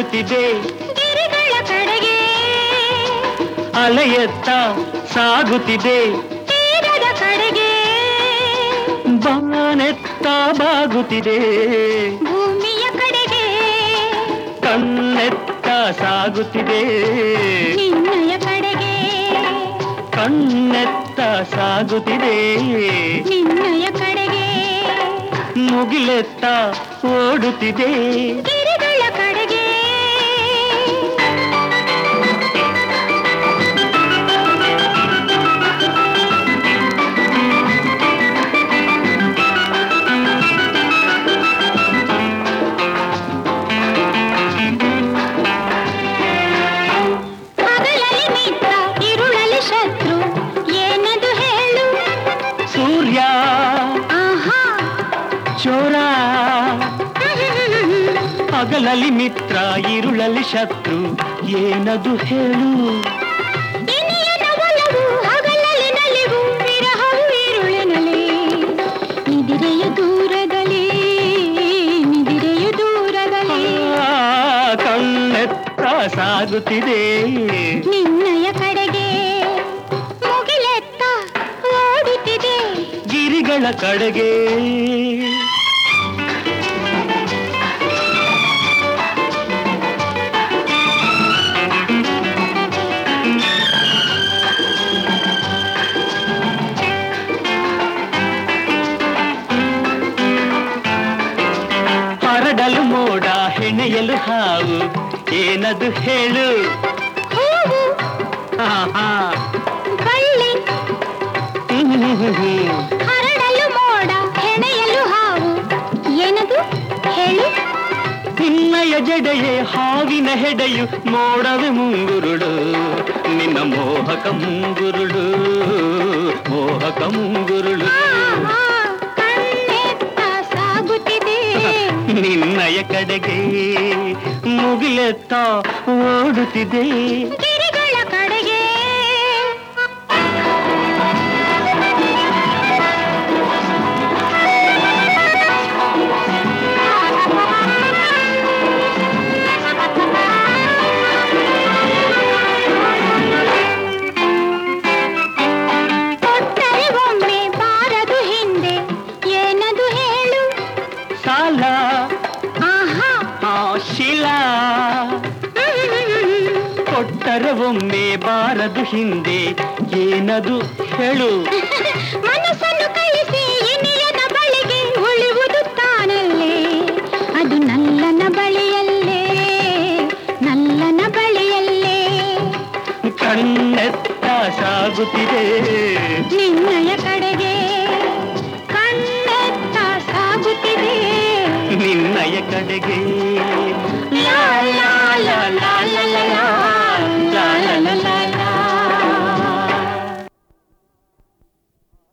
ಓಡುತ್ತಿದೆ ಗಿರಿಗಳ ಕಡೆಗೆ, ಅಲೆಯತ್ತ ಸಾಗುತ್ತಿದೆ ತೀರದ ಕಡೆಗೆ, ಬಾನೆತ್ತ ಬಾಗುತ್ತಿದೆ ಭೂಮಿಯ ಕಡೆಗೆ, ಕಣ್ಣೆತ್ತ ಸಾಗುತ್ತಿದೆ ನಿನ್ನಯ ಕಡೆಗೆ, ಕಣ್ಣೆತ್ತ ಸಾಗುತ್ತಿದೆ ನಿನ್ನಯ ಕಡೆಗೆ, ಮುಗಿಲೆತ್ತ ಓಡುತ್ತಿದೆ ಗಿರಿಗಳ ಕಡೆಗೆ. ಹಗಲಲ್ಲಿ ಮಿತ್ರ, ಇರುಳಲ್ಲಿ ಶತ್ರು, ಏನದು ಹೇಳು? ಸೂರ್ಯ ಆಹಾ ಚೋರ, ಹಗಲಲ್ಲಿ ಮಿತ್ರ ಇರುಳಲ್ಲಿ ಶತ್ರು, ಏನದು ಹೇಳು? ಇನಿಯನ ಒಲವು ಹಗಲಲ್ಲಿ ನಲಿವು, ವಿರಹವು ಇರುಳಿನಲ್ಲಿ, ನಿದಿರೆಯು ದೂರದಲ್ಲಿ, ನಿದಿರೆಯು ದೂರದಲ್ಲಿ, ಕಣ್ಣೆತ್ತ ಸಾಗುತ್ತಿದೆ ನಿನ್ನಯ ಕಡೆಗೆ, ಮುಗಿಲೆತ್ತ ಓಡುತ್ತಿದೆ ಗಿರಿಗಳ ಕಡೆಗೆ. ಹರಡಲು ಮೋಡ ಹೆಣೆಯಲು ಹಾವು, ಏನದು ಹೇಳು? ಹೂವು ಆಹಾ. ಬಳ್ಳಿ, ಹರಡಲು ಮೋಡ ಹೆಣೆಯಲು ಹಾವು, ಏನದು ಹೇಳು? ನಿನ್ನಯ ಜಡೆಯೇ ಹಾವಿನ ಹೆಡೆಯು, ಮೋಡವೆ ಮುಂಗುರುಳು, ನಿನ್ನ ಮೋಹಕ ಮುಂಗುರುಳು, ಮೋಹಕ ಮುಂಗುರುಳು. ಆಹಾ, ಕಣ್ಣೆತ್ತ ಸಾಗುತ್ತಿದೆ ನಿನ್ನಯ ಕಡೆಗೆ, ಮುಗಿಲೆತ್ತ ಓಡುತ್ತಿದೆ ಗಿರಿಗಳ ಕಡೆಗೆ. ಕೊಟ್ಟರೆ ಒಮ್ಮೆ ಬಾರದು ಹಿಂದೆ, ಏನದು ಹೇಳು? ಸಾಲ ಆಹಾ ಶಿಲಾ, ಕೊಟ್ಟರೆ ಒಮ್ಮೆ ಬಾರದು ಹಿಂದೆ, ಏನದು ಹೇಳು? ಮನಸ್ಸನ್ನು ಕಳಿಸಿ ಇನಿಯನ ಬಳಿಗೆ, ಉಳಿಯುವುದು ತಾನಲ್ಲೇ, ಅದು ನಲ್ಲನ ಬಳಿಯಲ್ಲೇ, ನಲ್ಲನ ಬಳಿಯಲ್ಲೇ, ಕಣ್ಣೆತ್ತ ಸಾಗುತ್ತಿದೆ ನಿನ್ನಯ ಕಡೆಗೆ, ಕಣ್ಣೆತ್ತ ಸಾಗುತ್ತಿದೆ ನಿನ್ನಯ ಕಡೆಗೆ. ಲಾ ಲಾ ಲಾ ಲಾ ಲಾ ಲಾ.